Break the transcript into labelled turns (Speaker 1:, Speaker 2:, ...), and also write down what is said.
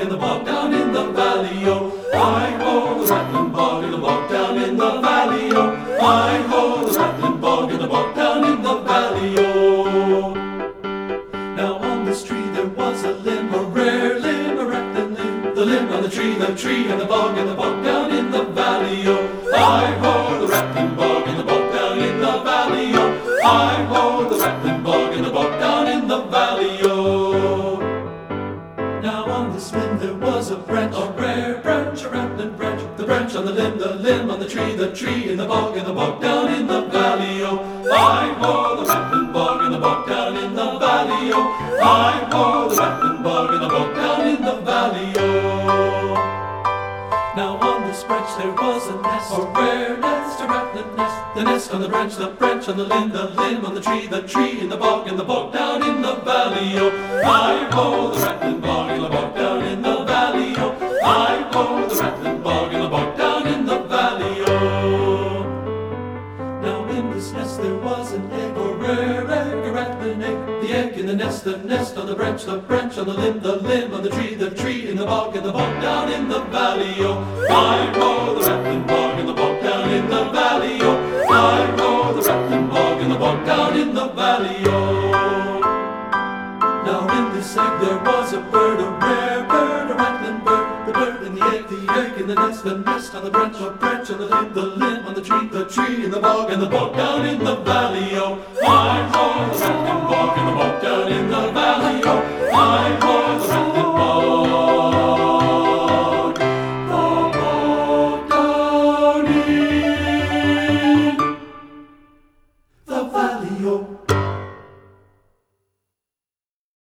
Speaker 1: in the bog down in the valley, oh. Hi-ho, the rattling bog in the bog down in the valley, oh. Hi-ho, the rattling bog in the bog down in the valley, oh. Now on this tree there was a limb, a rare limb, a rattling limb. The limb on the tree and the bog down in the valley, oh. Hi-ho, the rattling bog in the bog down in the valley, oh. Hi-ho, the rattling bog in the bog down in the valley, oh. Now on this limb there was a branch, a rare branch, a rattling branch. The branch on the limb on the tree in the bog down in the valley, oh. Hi-ho, the rattling bog in the bog down in the valley, oh. Hi-ho, the rattling bog in the bog down in the valley, oh. Now on this branch there was a nest, a rare nest, a rattling nest. The nest on the branch on the limb on the tree in the bog down in the valley, oh. Hi-ho, the rattling bog in the bog down in the valley, oh. Hi-ho, the rattling bog in the bog down in the valley, oh. Now in this nest there was an egg, a rare egg, a rattling egg. The egg in the nest on the branch on the limb on the tree in the bog down in the valley, oh. Hi-ho, the rattling bog in the bog down in the valley, oh. Hi-ho, the rattling bog in the bog down in the valley, oh. Now in this egg there was a bird, a rare bird, a rattling bird. The bird in the egg in the nest on the branch on the limb on the tree in the bog down in the valley, oh. Hi-ho, the rattling bog in the bog down in the valley, oh. Hi-ho, the rattling bog down in the valley, oh.